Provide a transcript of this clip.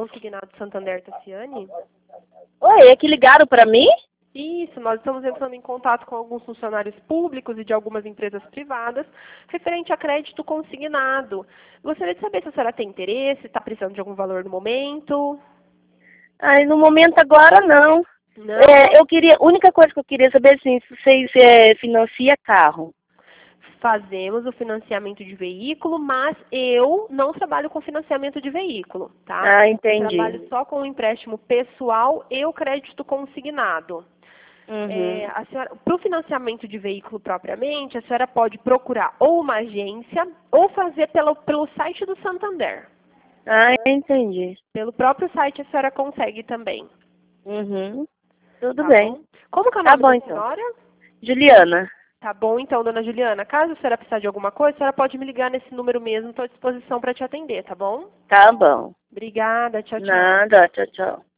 Consignado Santander, Tassiane? Oi, é que ligaram para mim? Isso, nós estamos entrando em contato com alguns funcionários públicos e de algumas empresas privadas referente a crédito consignado. Gostaria de saber se a senhora tem interesse, está precisando de algum valor no momento? Ai, no momento agora não. Não? A única coisa que eu queria saber assim, se vocês financia carro. Fazemos o financiamento de veículo, mas eu não trabalho com financiamento de veículo, tá? Ah, Eu entendi. trabalho só com o empréstimo pessoal e o crédito consignado. Uhum. Para o financiamento de veículo propriamente, a senhora pode procurar ou uma agência ou fazer pelo site do Santander. Ah, entendi. Pelo próprio site a senhora consegue também, Uhum. Tudo tá bem. bom? Como que é o Tá nome bom da então. senhora? Juliana. Tá bom, então, dona Juliana. Caso a senhora precisar de alguma coisa, a senhora pode me ligar nesse número mesmo. Estou à disposição para te atender, tá bom? Tá bom. Obrigada. Tchau, tchau. Nada, tchau, tchau.